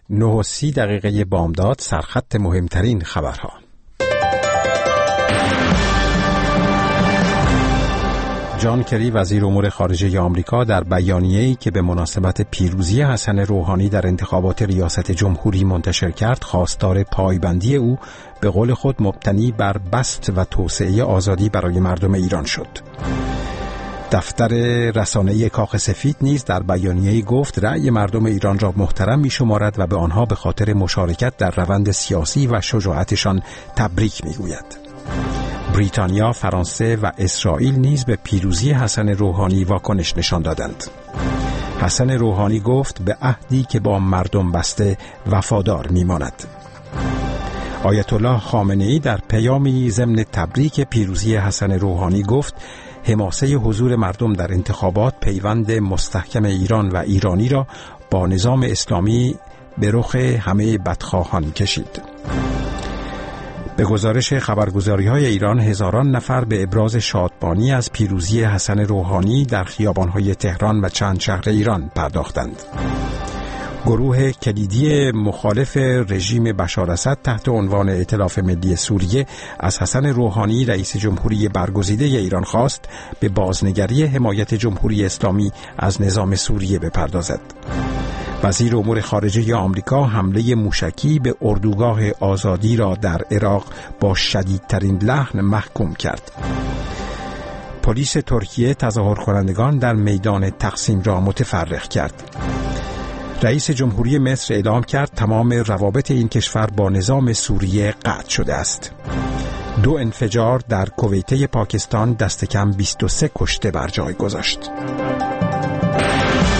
9:30 بامداد سرخط مهمترین خبرها. جان کری وزیر امور خارجه آمریکا در بیانیه‌ای که به مناسبت پیروزی حسن روحانی در انتخابات ریاست جمهوری منتشر کرد، خواستار پایبندی او به قول خود مبتنی بر بسط و توسعه آزادی برای مردم ایران شد. دفتر رسانه‌ای کاخ سفید نیز در بیانیه‌ای گفت رأی مردم ایران را محترم می‌شمارد و به آنها به خاطر مشارکت در روند سیاسی و شجاعتشان تبریک می‌گوید. بریتانیا، فرانسه و اسرائیل نیز به پیروزی حسن روحانی واکنش نشان دادند. حسن روحانی گفت به عهدی که با مردم بسته وفادار می‌ماند. آیت الله خامنه‌ای در پیامی ضمن تبریک پیروزی حسن روحانی گفت حماسه حضور مردم در انتخابات پیوند مستحکم ایران و ایرانی را با نظام اسلامی به رخ همه بدخواهان کشید. به گزارش خبرگزاری‌های ایران، هزاران نفر به ابراز شادمانی از پیروزی حسن روحانی در خیابان‌های تهران و چند شهر ایران پرداختند. گروه کلیدی مخالف رژیم بشار اسد تحت عنوان ائتلاف ملی سوریه از حسن روحانی رئیس جمهوری برگزیده ایران خواست به بازنگری حمایت جمهوری اسلامی از نظام سوریه بپردازد. وزیر امور خارجه آمریکا حمله موشکی به اردوگاه آزادی را در عراق با شدیدترین لحن محکوم کرد. پلیس ترکیه تظاهر کنندگان در میدان تقسیم را متفرق کرد. رئیس جمهوری مصر اعلام کرد تمام روابط این کشور با نظام سوریه قطع شده است. 2 انفجار در کویته پاکستان دست کم 23 کشته بر جای گذاشت.